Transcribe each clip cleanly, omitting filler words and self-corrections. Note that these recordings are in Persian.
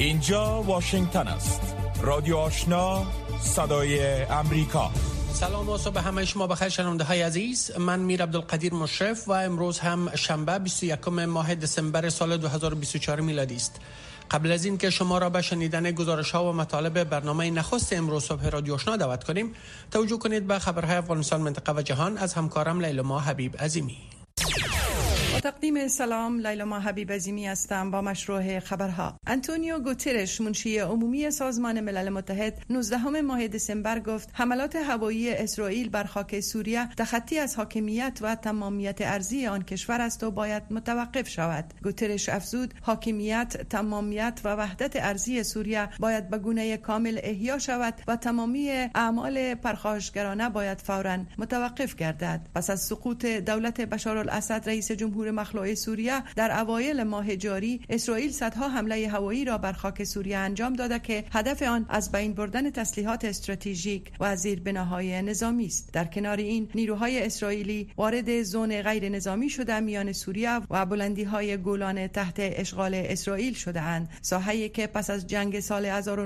اینجا واشنگتن است. رادیو آشنا، صدای امریکا. سلام و صبح همه شما بخیر شنونده های عزیز. من میر عبدالقدیر مشرف و امروز هم شنبه 21 ماه دسامبر سال 2024 میلادی است. قبل از این که شما را به شنیدن گزارش ها و مطالب برنامه نخست امروز صبح رادیو آشنا دعوت کنیم، توجه کنید به خبرهای افغانستان، منطقه و جهان از همکارم لیلا حبیب عظیمی. با تقدیم سلام، لیلا حبیب عظیمی هستم با مشروع خبرها. آنتونیو گوترش منشی عمومی سازمان ملل متحد 19 ماه دسامبر گفت حملات هوایی اسرائیل بر خاک سوریه تخطی از حاکمیت و تمامیت ارضی آن کشور است و باید متوقف شود. گوترش افزود حاکمیت، تمامیت و وحدت ارضی سوریه باید به گونه کامل احیا شود و تمامی اعمال پرخاشگرانه باید فوراً متوقف گردد. پس از سقوط دولت بشارالاسد رئیس جمهور مخلوع سوریه در اوایل ماه جاری، اسرائیل صدها حمله هوایی را بر خاک سوریه انجام داده که هدف آن از بین بردن تسلیحات استراتژیک و زیربناهای نظامی است. در کنار این، نیروهای اسرائیلی وارد زون غیر نظامی شده میان سوریه و بلندی‌های گولان تحت اشغال اسرائیل شده اند، ساحه‌ای که پس از جنگ سال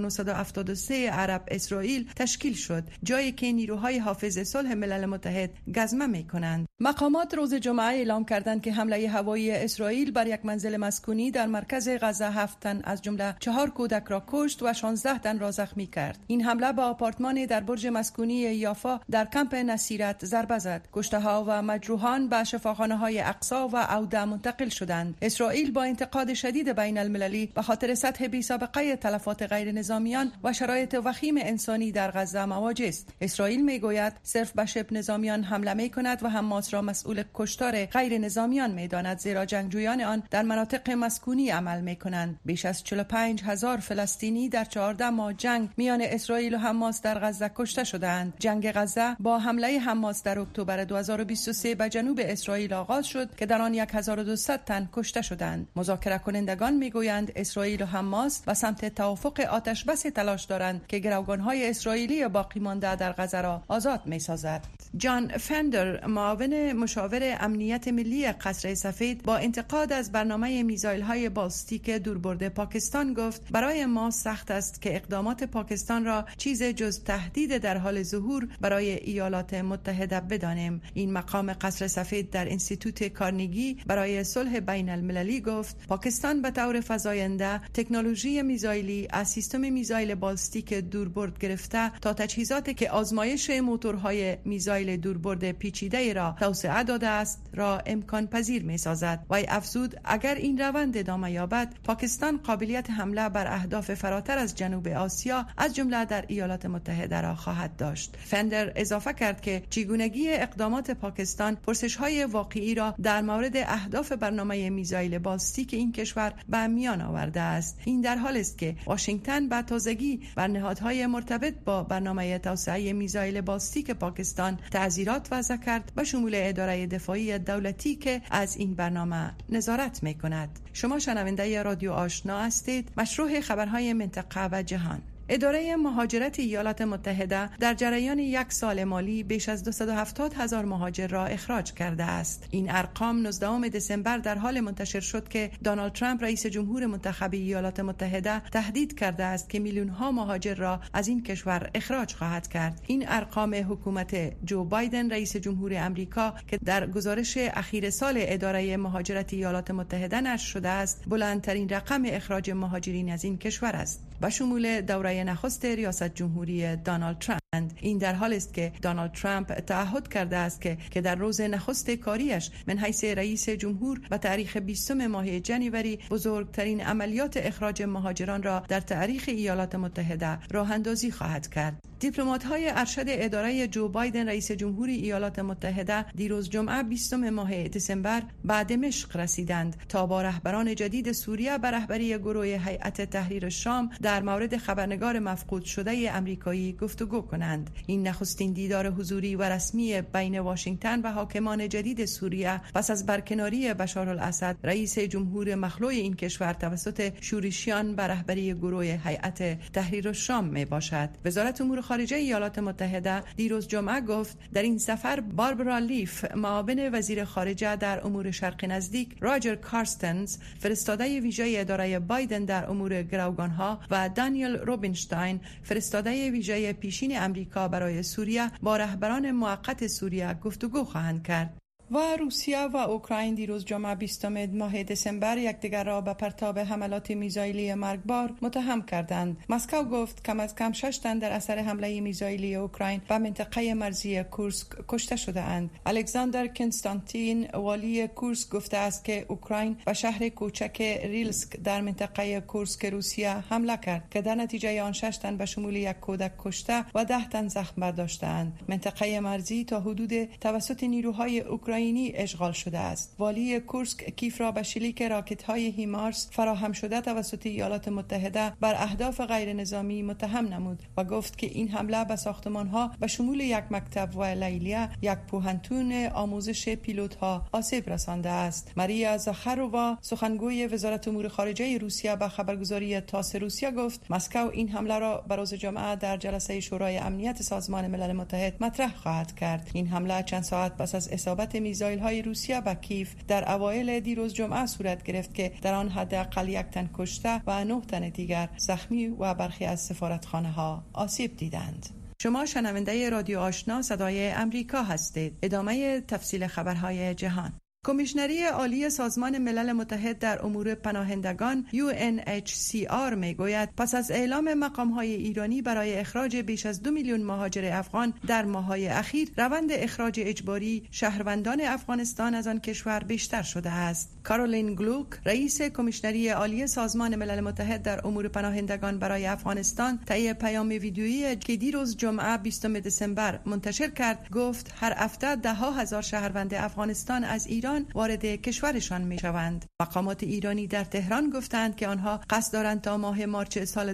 1973 عرب اسرائیل تشکیل شد، جایی که نیروهای حافظ صلح ملل متحد گزمه می‌کنند. مقامات روز جمعه اعلام کردند که حمله هوایی اسرائیل بر یک منزل مسکونی در مرکز غزه 7 تن از جمله 4 کودک را کشت و 16 تن را زخمی کرد. این حمله به آپارتمان در برج مسکونی یافا در کمپ نصیرت ضربه زد. کشته‌ها و مجروحان به شفاخانه‌های اقصا و عوده منتقل شدند. اسرائیل با انتقاد شدید بین المللی به خاطر سطح بی‌سابقه تلفات غیر نظامیان و شرایط وخیم انسانی در غزه مواجه است. اسرائیل میگوید صرف به شبه نظامیان حمله می‌کند و حماس را مسئول کشتار غیر نظامیان می‌داند، زیرا جنگجویان آن در مناطق مسکونی عمل می‌کنند. بیش از 45,000 فلسطینی در 14 ماه جنگ میان اسرائیل و حماس در غزه کشته شدند. جنگ غزه با حمله حماس در اکتبر 2023 به جنوب اسرائیل آغاز شد که در آن 1200 تن کشته شدند. مذاکره کنندگان میگویند اسرائیل و حماس به سمت توافق آتش بس تلاش دارند که گروگان‌های اسرائیلی باقی مانده در غزه را آزاد می‌سازد. جان فندر، معاون مشاور امنیت ملی قصر سفید، با انتقاد از برنامه میزایل‌های بالستیک دوربرد پاکستان گفت برای ما سخت است که اقدامات پاکستان را چیز جز تهدید در حال ظهور برای ایالات متحده بدانیم. این مقام قصر سفید در انستیتوت کارنگی برای صلح بین المللی گفت پاکستان به طور فزاینده تکنولوژی میزایلی از سیستم میزایل بالستیک دوربرد گرفته تا تجهیزاتی که آزمایش موتورهای میزایل دوربرد پیچیده را توسعه داده است را امکان پذیر می سازد. و افزود اگر این روند ادامه یابد، پاکستان قابلیت حمله بر اهداف فراتر از جنوب آسیا از جمله در ایالات متحده را خواهد داشت. فندر اضافه کرد که چگونگی اقدامات پاکستان پرسش‌های واقعی را در مورد اهداف برنامه میزایل بالستیک این کشور به میان آورده است. این در حالی است که واشنگتن به تازگی بر نهادهای مرتبط با برنامه توسعه میزایل بالستیک پاکستان تعزیرات وضع کرد، به شمول اداره دفاعی دولتی که از این برنامه نظارت می‌کند. شما شنونده رادیو آشنا هستید. مشروع خبرهای منطقه و جهان. اداره مهاجرت ایالات متحده در جریان یک سال مالی بیش از 270,000 مهاجر را اخراج کرده است. این ارقام 19 دسامبر در حال منتشر شد که دونالد ترامپ رئیس جمهور منتخب ایالات متحده تهدید کرده است که میلیون‌ها مهاجر را از این کشور اخراج خواهد کرد. این ارقام حکومت جو بایدن رئیس جمهور آمریکا که در گزارش اخیر سال اداره مهاجرت ایالات متحده نشر شده است، بلندترین رقم اخراج مهاجرین از این کشور است، به شمول دوره نخست ریاست جمهوری دونالد ترامپ. این در حالی است که دونالد ترامپ تعهد کرده است که در روز نخست کاریش من حیث رئیس جمهور به تاریخ 20 ماه جنوری بزرگترین عملیات اخراج مهاجران را در تاریخ ایالات متحده راه اندازی خواهد کرد. دیپلمات‌های ارشد اداره جو بایدن رئیس جمهوری ایالات متحده دیروز جمعه 20 ماه دسامبر به دمشق رسیدند تا با رهبران جدید سوریه به رهبری گروه هیئت تحریر شام در مورد خبرنگار مفقود شده آمریکایی گفتگو کنند. کنند. این نخستین دیدار حضوری و رسمی بین واشنگتن و حاکمان جدید سوریه پس از برکناری بشارالاسد رئیس جمهور مخلوع این کشور توسط شورشیان بر رهبری گروه هیئت تحریر الشام می باشد. وزارت امور خارجه ایالات متحده دیروز جمعه گفت در این سفر باربرا لیف معاون وزیر خارجه در امور شرق نزدیک، راجر کارستنز فرستاده ویژه اداره بایدن در امور گروگانها و دانیل روبینشتاین فرستاده ویژه پیشین امریکا برای سوریه با رهبران موقت سوریه گفتگو خواهند کرد. و روسیه و اوکراین دیروز جمعه 20 ماه دسامبر یکدیگر را به پرتاب حملات میزایلی مرگبار متهم کردند. مسکو گفت کم از کم 6 تن در اثر حمله میزایلی اوکراین به منطقه مرزی کورسک کشته شده اند. الکساندر کنستانتین والی کورسک گفته است که اوکراین به شهر کوچک ریلسک در منطقه کورسک روسیه حمله کرد که در نتیجه آن 6 تن به شمول یک کودک کشته و 10 تن زخم برداشتند. منطقه مرزی تا حدود توسط نیروهای اوکراینی اشغال شده است. والی کورسک کیف را به شلیک راکت‌های هیمارس فراهم شده توسط ایالات متحده بر اهداف غیر نظامی متهم نمود و گفت که این حمله به ساختمان‌ها به شمول یک مکتب و لیلیه، یک پوهنتون آموزش پیلوت‌ها آسیب رسانده است. ماریا زاخارووا سخنگوی وزارت امور خارجه روسیه به خبرگزاری تاس روسیه گفت مسکو این حمله را به روز جمعه در جلسه شورای امنیت سازمان ملل متحد مطرح خواهد کرد. این حمله چند ساعت پس از اصابت میزایل‌های روسیه به کیف در اوایل دیروز جمعه صورت گرفت که در آن حداقل 1 تن کشته و 9 تن دیگر زخمی و برخی از سفارتخانه‌ها آسیب دیدند. شما شنونده رادیو آشنا صدای امریکا هستید. ادامه تفصیل خبرهای جهان. کمیشنری عالی سازمان ملل متحد در امور پناهندگان UNHCR میگوید پس از اعلام مقام‌های ایرانی برای اخراج بیش از 2 میلیون مهاجر افغان در ماه‌های اخیر، روند اخراج اجباری شهروندان افغانستان از آن کشور بیشتر شده است. کارولین گلوک، رئیس کمیشنری عالی سازمان ملل متحد در امور پناهندگان برای افغانستان، طی پیام ویدیویی که دیروز جمعه 20 دسامبر منتشر کرد، گفت هر هفته ده‌ها هزار شهروند افغانستان از ایران وارد کشورشان می شوند. مقامات ایرانی در تهران گفتند که آنها قصد دارند تا ماه مارچ سال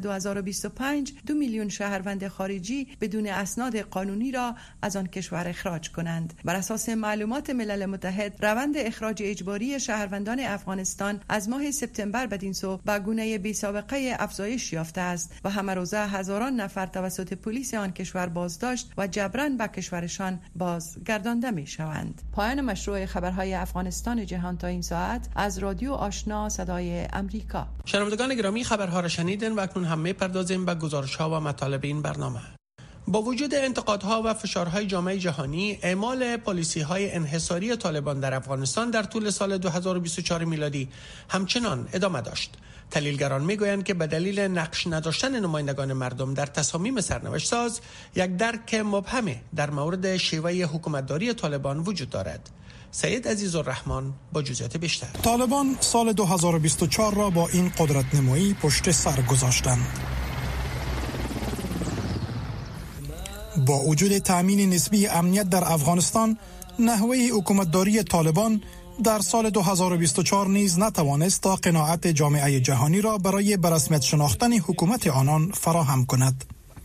2025 2 میلیون شهروند خارجی بدون اسناد قانونی را از آن کشور اخراج کنند. بر اساس معلومات ملل متحد، روند اخراج اجباری شهروندان افغانستان از ماه سپتامبر بدین سو به گونه بی سابقه افزایش یافته است و همه روزه هزاران نفر توسط پلیس آن کشور بازداشت و جبراً به کشورشان بازگردانده می شوند. پایان مشروع خبرهای افغانستان جهان تا این ساعت از رادیو آشنا صدای امریکا. شنوندگان گرامی، خبرها را شنیدین و اکنون هم می‌پردازیم به گزارش‌ها و مطالب این برنامه. با وجود انتقادها و فشارهای جامعه جهانی، اعمال پالیسی‌های انحصاری طالبان در افغانستان در طول سال 2024 میلادی همچنان ادامه داشت. تحلیلگران میگویند که به دلیل نقش نداشتن نمایندگان مردم در تصامیم سرنوشت ساز، یک درک مبهم در مورد شیوه حکومتداری طالبان وجود دارد. سید عزیزالرحمن با جزئیات بیشتر. طالبان سال 2024 را با این قدرت نمایی پشت سر گذاشتند. با وجود تأمین نسبی امنیت در افغانستان، نحوه حکومتداری طالبان در سال 2024 نیز نتوانست تا قناعت جامعه جهانی را برای به رسمیت شناختن حکومت آنان فراهم کند.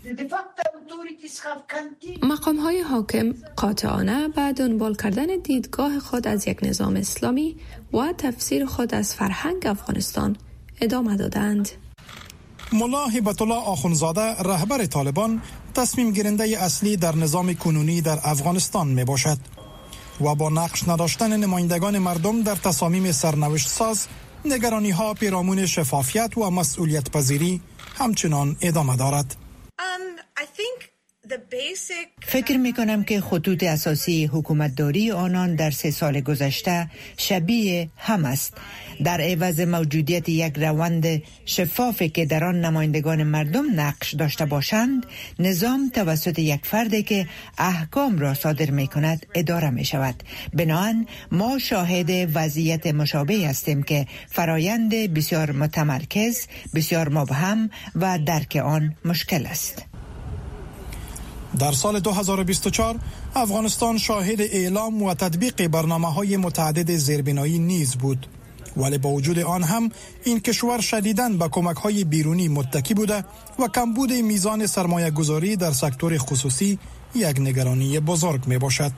مقام‌های حاکم قاطعانه به دنبال کردن دیدگاه خود از یک نظام اسلامی و تفسیر خود از فرهنگ افغانستان ادامه دادند. ملا هبت الله آخونزاده، رهبر طالبان، تصمیم گیرنده اصلی در نظام کنونی در افغانستان می باشد و با نقش نداشتن نمایندگان مردم در تصامیم سرنوشت ساز، نگرانی ها پیرامون شفافیت و مسئولیت پذیری همچنان ادامه دارد. فکر می کنم که خطوط اساسی حکومتداری آنان در 3 سال گذشته شبیه هم است. در عوض موجودیت یک روند شفافی که در آن نمایندگان مردم نقش داشته باشند، نظام توسط یک فردی که احکام را صادر می کند اداره می شود. بنابراین ما شاهد وضعیت مشابه هستیم که فرایند بسیار متمرکز، بسیار مبهم و درک آن مشکل است. در سال 2024 افغانستان شاهد اعلام و تطبیق برنامه‌های متعدد زیربنایی نیز بود. ولی با وجود آن هم این کشور شدیداً به کمک‌های بیرونی متکی بوده و کمبود میزان سرمایه گذاری در سکتور خصوصی یک نگرانی بزرگ می باشد.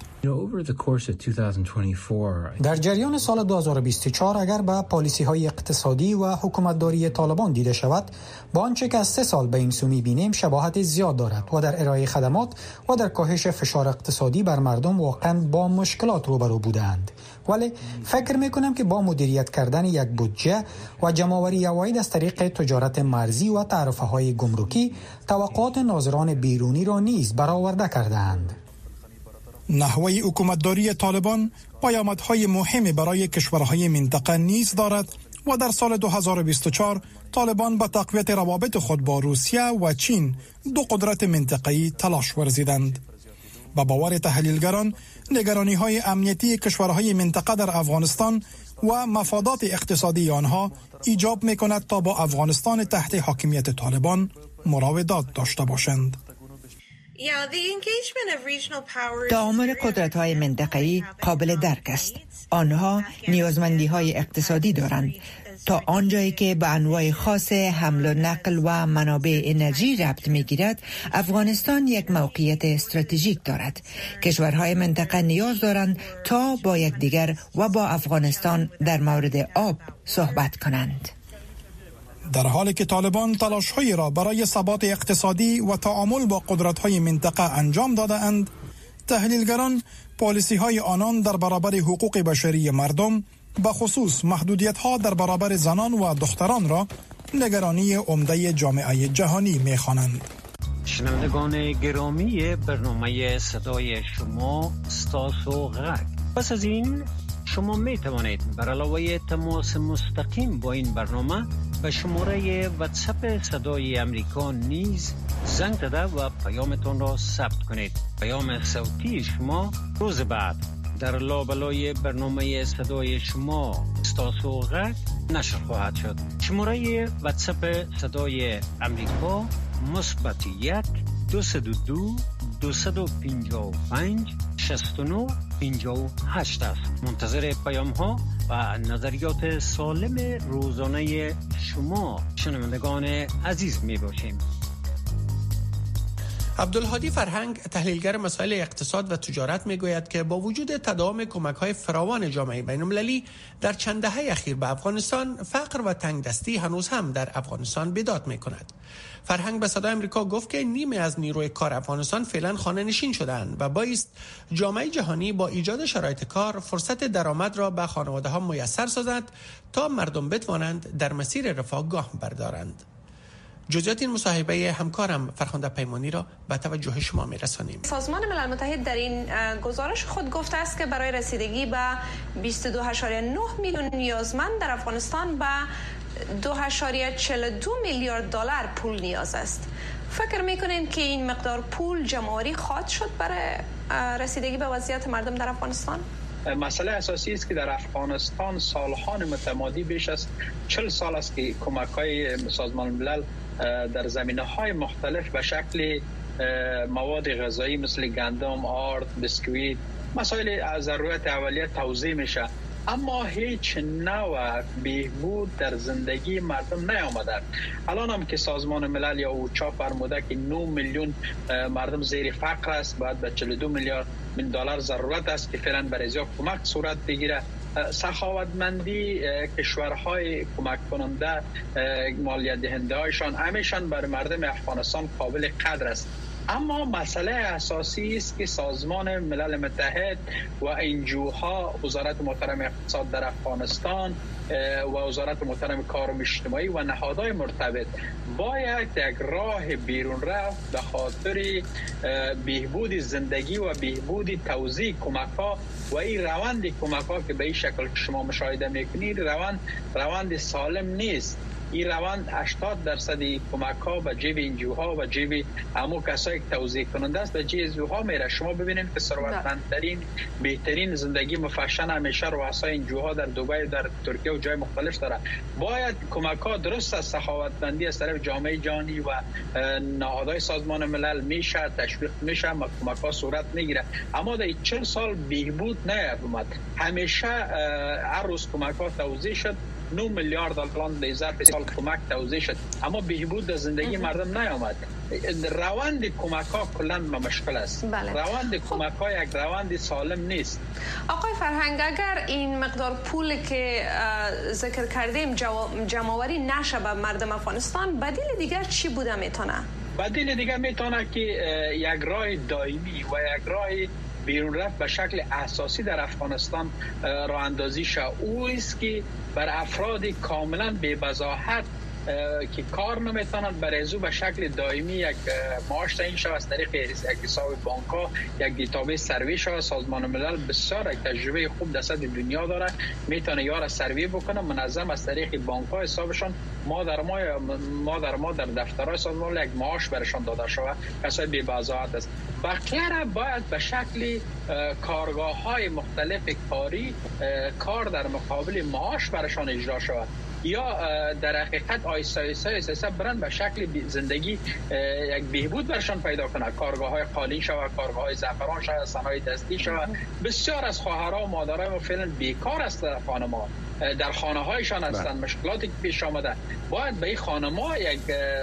در جریان سال 2024 اگر به پالیسی های اقتصادی و حکومتداری طالبان دیده شود، با آنچه که از 3 سال به این سو می‌بینیم شباهت زیاد دارد و در ارائه خدمات و در کاهش فشار اقتصادی بر مردم واقعا با مشکلات روبرو بودند. ولی فکر میکنم که با مدیریت کردن یک بودجه و جمع‌آوری عواید از طریق تجارت مرزی و تعرفه‌های گمرکی، توقعات ناظران بیرونی را نیز برآورده کردند. نحوه حکومتداری طالبان پیامدهای مهمی برای کشورهای منطقه نیز دارد و در سال 2024 طالبان به تقویت روابط خود با روسیه و چین، 2 قدرت منطقه‌ای، تلاش ورزیدند. با باور تحلیلگران، نگرانی‌های امنیتی کشورهای منطقه در افغانستان و مفادات اقتصادی آنها ایجاب می‌کند تا با افغانستان تحت حاکمیت طالبان مراودات داشته باشند. تعامل قدرت‌های منطقه‌ای قابل درک است. آنها نیازمندی‌های اقتصادی دارند. تا آنجایی که به انواع خاص حمل و نقل و منابع انرژی ربط می‌گیرد، افغانستان یک موقعیت استراتژیک دارد. کشورهای منطقه نیاز دارند تا با یکدیگر و با افغانستان در مورد آب صحبت کنند. در حالی که طالبان تلاش‌هایی را برای ثبات اقتصادی و تعامل با قدرت‌های منطقه انجام داده‌اند، تحلیلگران پالیسی‌های آنان در برابر حقوق بشری مردم، به خصوص محدودیت‌ها در برابر زنان و دختران را نگرانی عمده جامعه جهانی می‌خوانند. شنوندگان گرامی برنامه صدای شما استاسو غک. پس از این شما می توانید بر علاوه تماس مستقیم با این برنامه به شماره واتساپ صدای امریکا نیز زنگ زده و پیامتان را ثبت کنید. پیام صوتی شما روز بعد در لابلای برنامه صدای شما استاسو غک نشر خواهد شد. شماره واتساپ صدای امریکا +1 202 255 69 58 است. منتظر پیام ها و نظریات سالم روزانه شما شنوندگان عزیز می باشیم. عبدالهادی فرهنگ، تحلیلگر مسائل اقتصاد و تجارت، میگوید که با وجود تداوم کمک‌های فراوان جامعه بین‌المللی در چند دهه اخیر به افغانستان، فقر و تنگدستی هنوز هم در افغانستان بیداد می‌کند. فرهنگ به صدای آمریکا گفت که نیمه از نیروی کار افغانستان فعلا خانه نشین شدند و بایست جامعه جهانی با ایجاد شرایط کار فرصت درآمد را به خانواده‌ها میسر سازد تا مردم بتوانند در مسیر رفاه گام بردارند. جزئیات این مصاحبه همکارم فرخنده پیمانی را به توجه شما می‌رسانیم. سازمان ملل متحد در این گزارش خود گفته است که برای رسیدگی به 22.9 میلیون نیازمند در افغانستان به 2.42 میلیارد دلار پول نیاز است. فکر می‌کنین که این مقدار پول جمع‌آوری خواهد شد برای رسیدگی به وضعیت مردم در افغانستان؟ مسئله اساسی است که در افغانستان سالهای متمادی بیش از 40 سال است که کمک‌های سازمان ملل در زمینه‌های مختلف به شکل مواد غذایی مثل گندم، آرد، بسکویت، مسائل ضرورت اولیه توزیع میشه، اما هیچ نوع بهبود در زندگی مردم نیامده. الان هم که سازمان ملل یا اوچا فرموده که 9 میلیون مردم زیر فقر است، باید به 42 میلیارد دلار ضرورت است که فعلا برای ازیا کمک صورت بگیره. سخاوتمندی کشورهای کمک کننده، مالیات دهنده هایشان همیشان بر مردم افغانستان قابل قدر است. اما مسئله اساسی است که سازمان ملل متحد و انجوها، وزارت محترم اقتصاد در افغانستان و وزارت محترم کار اجتماعی و نهادهای مرتبط باید یک راه بیرون رفت به خاطر بهبود زندگی و بهبود توزیع کمک ها و این روند کمک ها که به این شکل که شما مشاهده میکنید روند سالم نیست. این روند 80% کمک ها به جیب انجیوها و جیب همو کسایی که توزیع کننده است به جیب انجیوها میره. شما ببینید که ثروتمندترین بهترین زندگی مفشن همیشه رؤسای انجیوها در دبی، در ترکیه و جای مختلف داره. باید کمک ها درست از سخاوتمندی از طرف جامعه جهانی و نهادهای سازمان ملل میشه تشویق میشه، کمک ها صورت میگیره. اما در 40 سال بهبود نیامد. همیشه هر روز کمک ها توزیع شد، 9 میلیارد دلار در ظرف سال کمک توزیع شد، اما بهبود در زندگی مردم نیامد. روند کمک ها کلا مشکل است. روند کمک ها یک روند سالم نیست. آقای فرهنگ، اگر این مقدار پول که ذکر کردیم جمع‌آوری نشه به مردم افغانستان، بدیل دیگر چی بوده میتونه؟ بدیل دیگر میتونه که یک راه دائمی و یک راه بیرون رفت به شکل اساسی در افغانستان راه اندازی شد. او است که بر افراد کاملا بی وضاحت که کار نمیتونند برای ازو به شکل دائمی یک معاش تعیین شود از طریق یک حساب بانک ها، یک دیتابیس سروی شود. سازمان ملل بسیار یک تجربه خوب در سطح دنیا داره، میتونه یار سروی بکنه منظم از طریق بانک ها حسابشان ما در دفترهای سازمان ملل یک معاش برشان داده شود. کسای بی وضاحت است. بقیه را باید به شکل کارگاه های مختلف کاری کار در مقابل معاش برشان اجرا شود، یا در حقیقت آیسته برند به شکل زندگی یک بهبود برشان پیدا کنه. کارگاه های قالین شود، کارگاه های زعفران شود، صنایع دستی شود. بسیار از خواهرها و مادرای ما فعلا بیکار است در خانه‌ها، در خانه هایشان هستند. مشکلاتی که پیش آمده باید به این خانه‌ها یک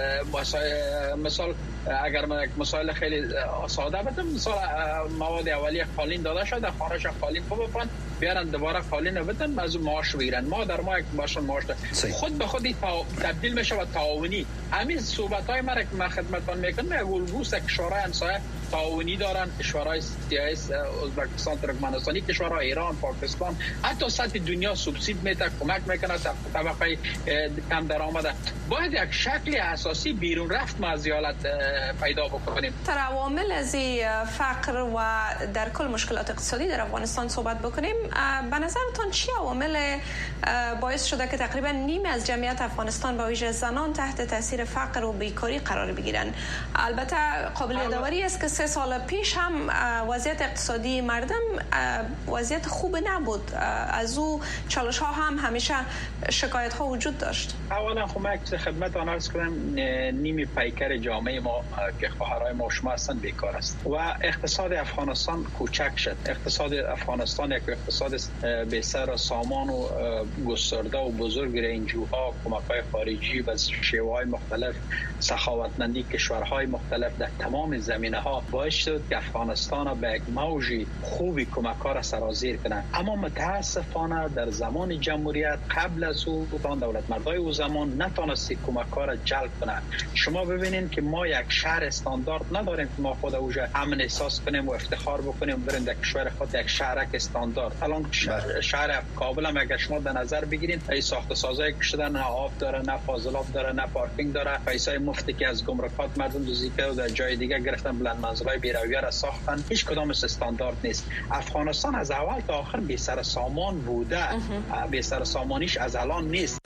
مثال اگر من یک مثال خیلی ساده بدم، مثال مواد اولیه قالین داده شده، در خانه‌شان قالین بپوشن، بیارن دوباره قالین بدن، از معاش بگیرن. ما در ما یک باشون معاش خود به خود تبدیل میشه و تعاونی. همین صحبت‌های ما که من خدمتتون میکنم یک الگوست. کشورهای همسایه تعاونی دارن، کشورهای CIS، ازبکستان، ترکمنستان، کشورهای ایران، پاکستان، حتی سطح دنیا سوبسید میده، کمک میکنه طبقه کم درآمده. باید یک شکل اساسی بیرون رفت مازیالت پیدا بکنیم. تر عوامل از فقر و در کل مشکلات اقتصادی در افغانستان صحبت بکنیم. به نظرتان چی عوامل باعث شده که تقریبا نیمی از جمعیت افغانستان با ویژه زنان تحت تاثیر فقر و بیکاری قرار بگیرن؟ البته قابل یادآوری است که 3 سال پیش هم وضعیت اقتصادی مردم وضعیت خوب نبود. از او چالش ها هم همیشه شکایت ها وجود داشت. اولا خب خدمت آن عرض کنم نیمی پیکر جامعه ما که خواهرای ما شما هستند بیکار است و اقتصاد افغانستان کوچک شد. اقتصاد افغانستان یک اقتصاد به سر سامان و گسترده و بزرگ رنجوها، کمک‌های خارجی و شیوه‌های مختلف، سخاوتمندی کشورهای مختلف در تمام زمینه‌ها باعث شد که افغانستان به یک موج خوبی کمک‌ها را سرازیر کنه. اما متاسفانه در زمان جمهوریت قبل از او دولت مردای او زمان نتونست کمک‌ها را جلب کنه. شما ببینید که ما یک شهر استاندارد نداریم که ما خود اوجا امن احساس کنیم و افتخار بکنیم بریم در کشور خود یک شهرک استاندارد. الان شهر کابل هم اگر شما در نظر بگیرید ای ساخت سازای که شده، نه آب داره، نه فاضلاب داره، نه پارکینگ داره. پیسای مفتی که از گمرکات مردم دزدی کرده و در جای دیگه گرفتن بلند منزلای بی‌رویه را ساختن. هیچ کدام استاندارد نیست. افغانستان از اول تا آخر بی سر سامان بوده. بی سر سامانیش از الان نیست.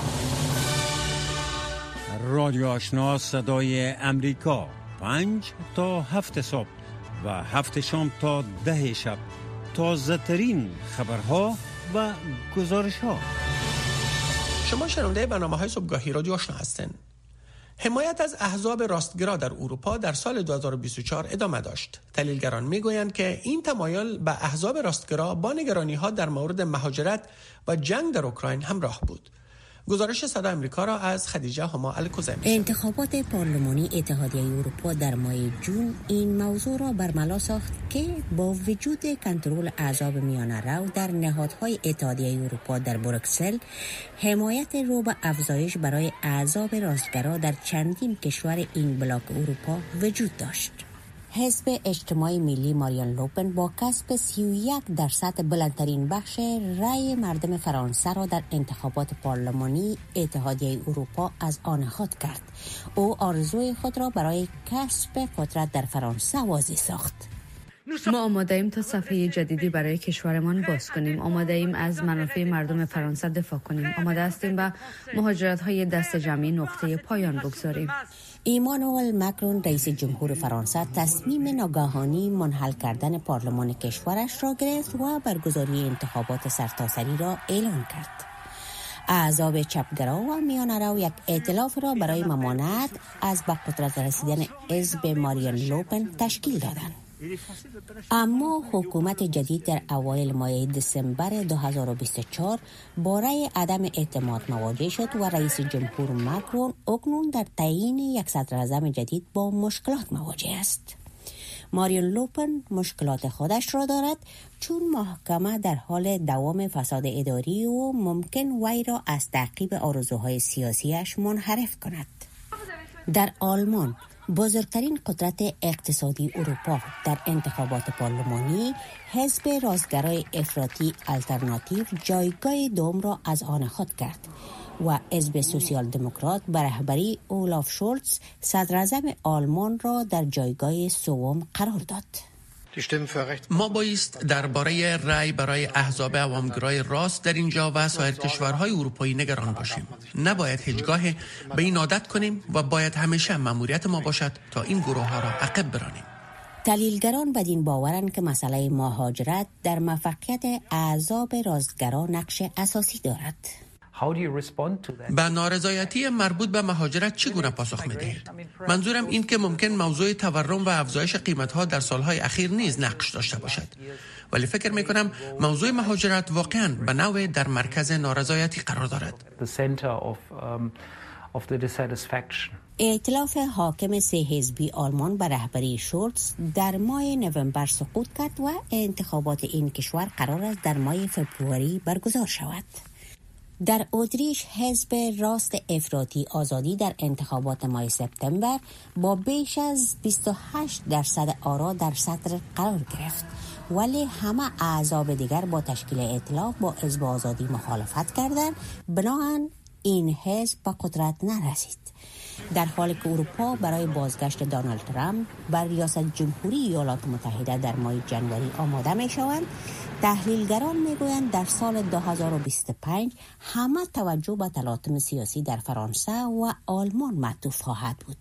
رادیو آشنا صدای امریکا 5 تا 7 صبح و 7 شام تا 10 شب. تازه ترین خبرها و گزارش ها. شما شنونده برنامه‌های صبحگاهی رادیو آشنا هستند. حمایت از احزاب راستگرا در اروپا در سال 2024 ادامه داشت. تحلیلگران میگویند که این تمایل به احزاب راستگرا با نگرانی‌ها در مورد مهاجرت و جنگ در اوکراین همراه بود. گزارش صدای امریکا را از خدیجه هما الکوزمی. انتخابات پارلمانی اتحادیه اروپا در ماه جون این موضوع را برملا ساخت که با وجود کنترل احزاب میانه رو در نهادهای اتحادیه اروپا در بروکسل، حمایت رو به افزایش برای احزاب راستگرا در چندین کشور این بلاک اروپا وجود داشت. حزب اجتماعی ملی ماریان لوپن با کسب 31% بلندترین بخش رأی مردم فرانسه را در انتخابات پارلمانی اتحادیه اروپا از آن خود کرد. او آرزوی خود را برای کسب قدرت در فرانسه واضح ساخت. ما آماده ایم تا صفحه جدیدی برای کشورمان باز کنیم. آماده ایم از منافع مردم فرانسه دفاع کنیم. آماده هستیم و مهاجرت‌های دست جمعی نقطه پایان بگذاریم. ایمانوئل ماکرون رئیس جمهور فرانسه تصمیم ناگهانی منحل کردن پارلمان کشورش را گرفت و برگزاری انتخابات سرتاسری را اعلان کرد. احزاب چپگرا و میانه‌رو یک ائتلاف را برای ممانعت از به قدرت رسیدن حزب مارین لوپن تشکیل دادند. اما حکومت جدید در اوایل ماه دسامبر 2024 باره عدم اعتماد مواجه شد و رئیس جمهور ماکرون اکنون در تعیین یک صدراعظم جدید با مشکلات مواجه است. مارین لوپن مشکلات خودش را دارد چون محکمه در حال دوام فساد اداری و ممکن وی را از تعقیب آرزوهای سیاسیش منحرف کند. در آلمان بزرگترین قدرت اقتصادی اروپا در انتخابات پارلمانی حزب راستگرای افراطی آلترناتیو جایگاه دوم را از آن خود کرد و حزب سوسیال دموکرات به رهبری اولاف شولز صدراعظم آلمان را در جایگاه سوم قرار داد. ما بایست درباره رأی برای احزاب عوامگرای راست در اینجا و سایر کشورهای اروپایی نگران باشیم. نباید هیچگاه به این عادت کنیم و باید همیشه مأموریت ما باشد تا این گروه ها را عقب برانیم. تحلیلگران بدین باورند که مسئله مهاجرت در موفقیت احزاب راستگرا نقش اساسی دارد. به نارضایتی مربوط به مهاجرت چگونه پاسخ می‌دهید؟ منظورم این که ممکن موضوع تورم و افزایش قیمت‌ها در سالهای اخیر نیز نقش داشته باشد. ولی فکر می‌کنم موضوع مهاجرت واقعاً به نوع در مرکز نارضایتی قرار دارد. ائتلاف حاکم سه حزبی آلمان به رهبری شولز در ماه نوامبر سقوط کرد و انتخابات این کشور قرار است در ماه فوریه برگزار شود. در اتریش حزب راست افراطی آزادی در انتخابات ماه سپتامبر با بیش از 28% آرا در صدر قرار گرفت، ولی همه احزاب دیگر با تشکیل ائتلاف با حزب آزادی مخالفت کردند، بنابراین این حزب به قدرت نرسید. در حالی که اروپا برای بازگشت دونالد ترامپ بر ریاست جمهوری ایالات متحده در ماه ژانویه آماده می‌شوند، تحلیلگران میگویند در سال 2025 همه توجه به تلاطم سیاسی در فرانسه و آلمان معطوف خواهد بود.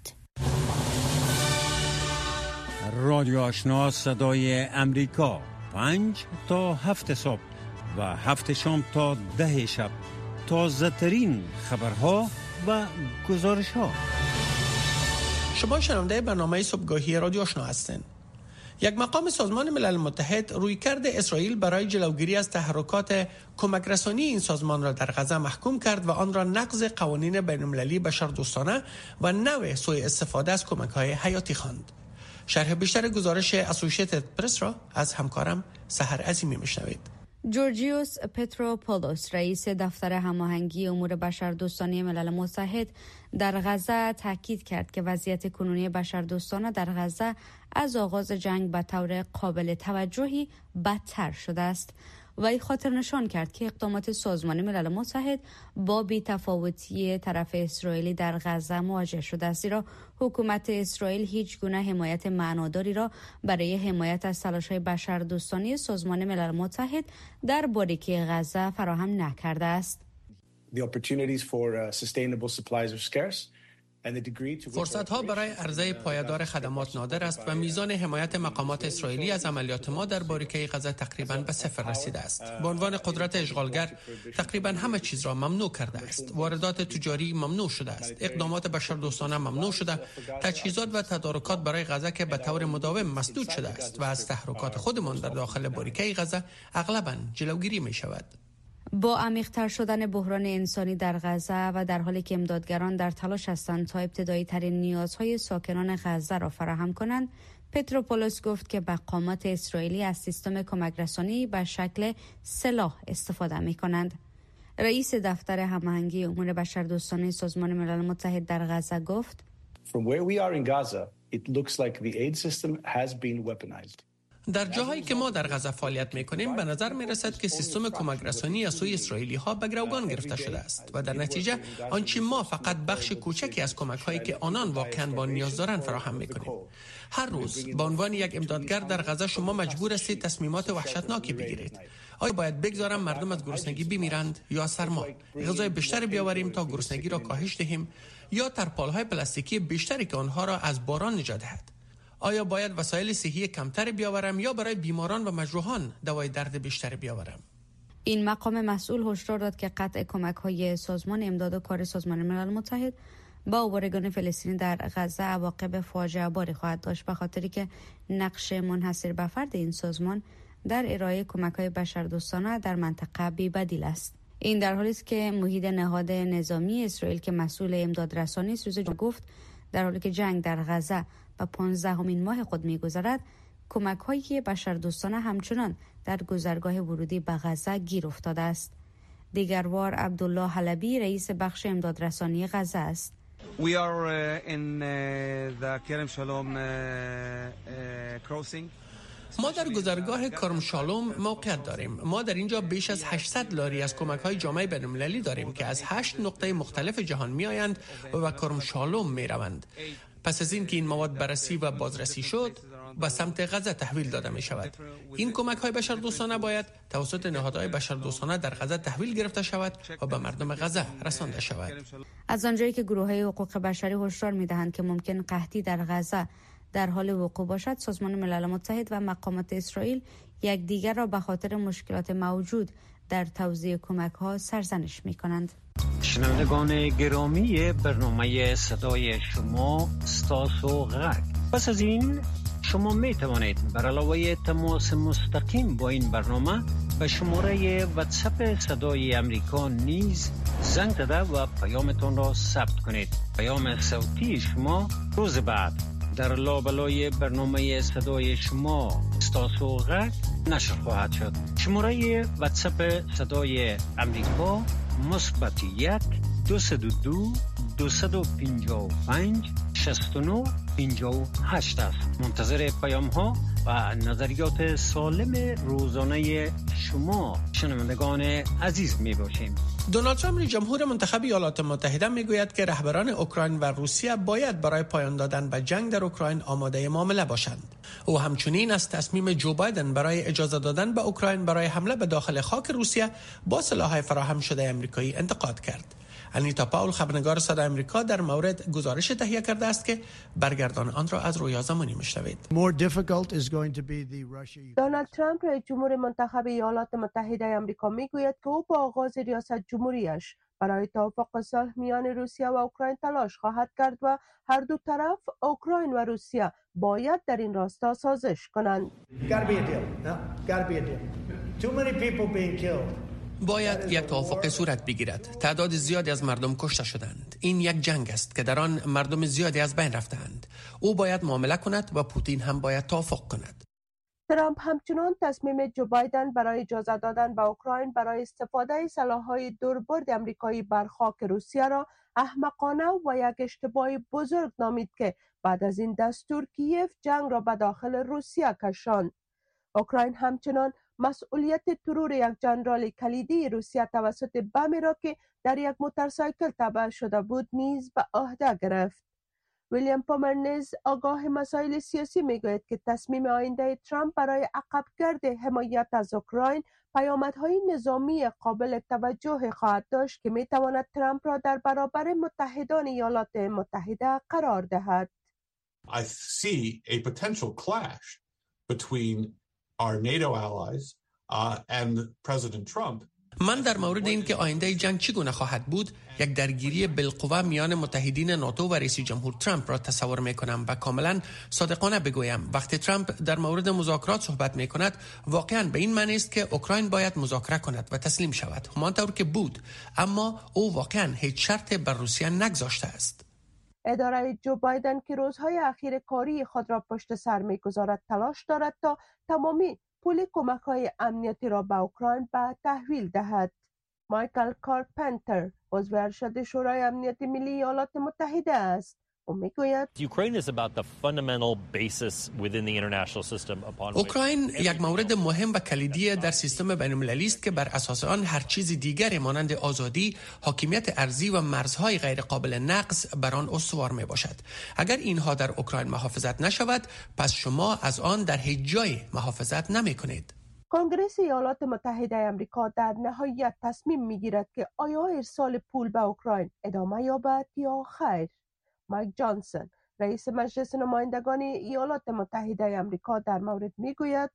رادیو آشنا صدای امریکا 5 تا 7 صبح و 7 شام تا 10 شب، تازه ترین خبرها و گزارش ها. شما شنونده برنامه صبحگاهی رادیو آشنا هستند. یک مقام سازمان ملل متحد رویکرد اسرائیل برای جلوگیری از تحرکات کمک رسانی این سازمان را در غزه محکوم کرد و آن را نقض قوانین بین‌المللی بشردوستانه و نوع سوء استفاده از کمک‌های حیاتی خواند. شرح بیشتر گزارش اسوشییتد پرس را از همکارم سحر عظیمی میشنوید. جورجیوس پتروپولوس رئیس دفتر هماهنگی امور بشردوستانه ملل متحد در غزه تاکید کرد که وضعیت کنونی بشردوستانه در غزه از آغاز جنگ به طور قابل توجهی بدتر شده است. وی خاطر نشان کرد که اقدامات سازمان ملل متحد با بی‌تفاوتی طرف اسرائیلی در غزه مواجه شده است، زیرا حکومت اسرائیل هیچ گونه حمایت معناداری را برای حمایت از تلاش‌های بشردوستانه سازمان ملل متحد در باریکه غزه فراهم نکرده است. فرصت‌ها برای عرضه پایدار خدمات نادر است و میزان حمایت مقامات اسرائیلی از عملیات ما در باریکه غزه تقریباً به صفر رسیده است. به عنوان قدرت اشغالگر تقریباً همه چیز را ممنوع کرده است. واردات تجاری ممنوع شده است. اقدامات بشردوستانه ممنوع شده. تجهیزات و تدارکات برای غزه که به طور مداوم مسدود شده است و از تحرکات خودمان در داخل باریکه غزه اغلباً جلوگیری می‌شود. با عمیق‌تر شدن بحران انسانی در غزه و در حالی که امدادگران در تلاش هستند تا ابتدایی ترین نیازهای ساکنان غزه را فراهم کنند، پتروپولوس گفت که مقامات اسرائیلی از سیستم کمک رسانی به شکل سلاح استفاده می‌کنند. رئیس دفتر هماهنگی امور بشردوستانه سازمان ملل متحد در غزه گفت: From where we are in Gaza, it looks like the aid system has been weaponized. در جاهایی که ما در غزه فعالیت میکنیم به نظر میرسد که سیستم کمک رسانی از سوی اسرائیلی ها به گروگان گرفته شده است و در نتیجه آنچه ما فقط بخش کوچکی از کمک هایی که آنان واقعا با نیاز دارند فراهم میکنیم. هر روز به عنوان یک امدادگر در غزه شما مجبور هستید تصمیمات وحشتناکی بگیرید. آیا باید بگذارم مردم از گرسنگی بمیرند یا سرما؟ غذای بیشتری بیاوریم تا گرسنگی را کاهش دهیم یا ترپال‌های پلاستیکی بیشتری که آنها را از باران نجات دهد؟ آیا باید وسایل صحی کمتر بیاورم یا برای بیماران و مجروحان دوای درد بیشتر بیاورم؟ این مقام مسئول هشدار داد که قطع کمک‌های سازمان امداد و کار سازمان ملل متحد با آوارگان فلسطینی در غزه عواقب فاجعه باری خواهد داشت، به خاطری که نقش منحصر به فرد این سازمان در ارائه کمک‌های بشردوستانه در منطقه بی‌بدیل است. این در حالی است که محیط نهاد نظامی اسرائیل که مسئول امداد رسانی است روز جمعه گفت در حالی که جنگ در غزه به 15مین ماه خود می‌گذرد، کمک‌های بشردوستانه همچنان در گذرگاه ورودی به غزه گیر افتاده است. دیگروار عبدالله حلبی رئیس بخش امداد رسانی غزه است. We are in the Kerem Shalom crossing. ما در گذرگاه کرم شالوم موقعیت داریم. ما در اینجا بیش از 800 لاری از کمک‌های جامعه بین‌المللی داریم که از 8 نقطه مختلف جهان می‌آیند و به کرم شالوم می‌روند. پس از این که این مواد بررسی و بازرسی شد، به سمت غزه تحویل داده می شود. این کمک‌های بشردوستانه باید توسط نهادهای بشردوستانه در غزه تحویل گرفته شود و به مردم غزه رسانده شود. از آنجایی که گروه‌های حقوق بشری هشدار می‌دهند که ممکن قحطی در غزه در حال وقوع باشد، سازمان ملل متحد و مقامات اسرائیل یکدیگر را به خاطر مشکلات موجود در توزیع کمک‌ها سرزنش می‌کنند. شنوندگان گرامی، برنامه صدای شما ستاسو غک. پس از این شما می توانید بر علاوه تماس مستقیم با این برنامه به شماره واتساپ صدای امریکا نیز زنگ زده و پیامتان را ثبت کنید. پیام صوتی شما روز بعد در لابلای برنامه صدای شما ستاسو غک نشر خواهد شد. شماره واتساپ صدای امریکا +1 202 255 69 58 است. منتظر پیام ها و نظریات سالم روزانه شما شنوندگان عزیز می باشیم. دونالد ترامپ جمهور منتخب ایالات متحده می گوید که رهبران اوکراین و روسیه باید برای پایان دادن به جنگ در اوکراین آماده معامله باشند. او همچنین از تصمیم جو بایدن برای اجازه دادن به اوکراین برای حمله به داخل خاک روسیه با سلاح‌های فراهم شده آمریکایی انتقاد کرد. انیتا پاول خبرنگار صدای آمریکا در مورد گزارش تهیه کرده است که برگردان آن را از رویا زمانی میشنوید. دونالد ترامپ رئیس جمهور منتخب ایالات متحده آمریکا میگوید که او با آغاز ریاست جمهوریش برای توافق صلح میان روسیه و اوکراین تلاش خواهد کرد و هر دو طرف، اوکراین و روسیه، باید در این راستا سازش کنند. باید یک توافق صورت بگیرد. تعداد زیادی از مردم کشته شدند. این یک جنگ است که در آن مردم زیادی از بین رفتند. او باید معامله کند و پوتین هم باید توافق کند. ترامپ همچنان تصمیم جو بایدن برای اجازه دادن به اوکراین برای استفاده سلاح‌های دوربرد آمریکایی بر خاک روسیه را احمقانه و یک اشتباه بزرگ نامید که بعد از این دستور کیف جنگ را به داخل روسیه کشاند. اوکراین همچنان مسئولیت ترور یک ژنرال کلیدی روسیه توسط بمی را که در یک موتورسایکل تباه شده بود نیز به عهده گرفت. ویلیام پامرنز آگاه مسائل سیاسی میگوید که تصمیم آینده ترامپ برای عقبگرد حمایت از اوکراین پیامدهای نظامی قابل توجه خواهد داشت که میتواند ترامپ را در برابر متحدان ایالات متحده قرار دهد. I see a potential clash between our NATO allies and President Trump. من در مورد این که آینده جنگ چگونه خواهد بود، یک درگیری بالقوه میان متحدین ناتو و رئیس جمهور ترامپ را تصور میکنم و کاملا صادقانه بگویم وقتی ترامپ در مورد مذاکرات صحبت میکند واقعا به این معنی است که اوکراین باید مذاکره کند و تسلیم شود، همانطور که بود، اما او واقعا هیچ شرط بر روسیه نگذاشته است. اداره جو بایدن که روزهای اخیر کاری خود را پشت سر میگذارد تلاش دارد تا تمامی پول کمک‌های امنیتی را به اوکراین به تحویل دهد. مایکل کارپنتر عضو ارشد شورای امنیت ملی ایالات متحده است. او میگوید اوکراین یک مورد مهم و کلیدی در سیستم بین‌المللی است که بر اساس آن هر چیز دیگری مانند آزادی، حاکمیت ارضی و مرزهای غیر قابل نقض بر آن استوار می باشد. اگر اینها در اوکراین محافظت نشود، پس شما از آن در هیچ جای محافظت نمی کنید. کنگره ایالات متحده آمریکا در نهایت تصمیم میگیرد که آیا ارسال پول به اوکراین ادامه یابد یا خیر. مایک جانسون، رئیس مجلس نمایندگان ایالات متحده آمریکا در مورد میگوید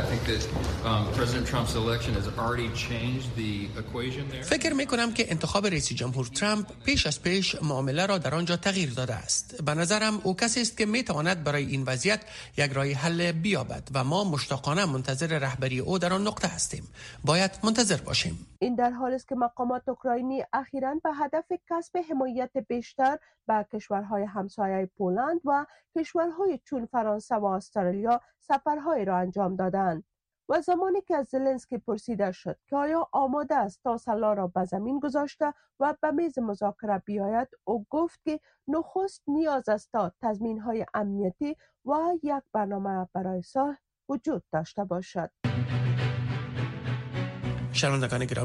فکر میکنم که انتخاب رئیس جمهور ترامپ پیش از پیش معامله را در آنجا تغییر داده است. به نظرم او کسی است که میتواند برای این وضعیت یک راه حل بیابد و ما مشتاقانه منتظر رهبری او در آن نقطه هستیم. باید منتظر باشیم. این در حالی است که مقامات اوکراینی اخیراً به هدف کسب حمایت بیشتر به کشورهای همسایه پولند و کشورهای چون فرانسه و استرالیا سفرهای را انجام دادند. و زمانی که از زلنسکی پرسیده شد که آیا آماده است تا سلاح را به زمین گذاشته و به میز مذاکره بیاید، او گفت که نخست نیاز است تا تضمین‌های امنیتی و یک برنامه برای صلح وجود داشته باشد. شنوندگان گرامی،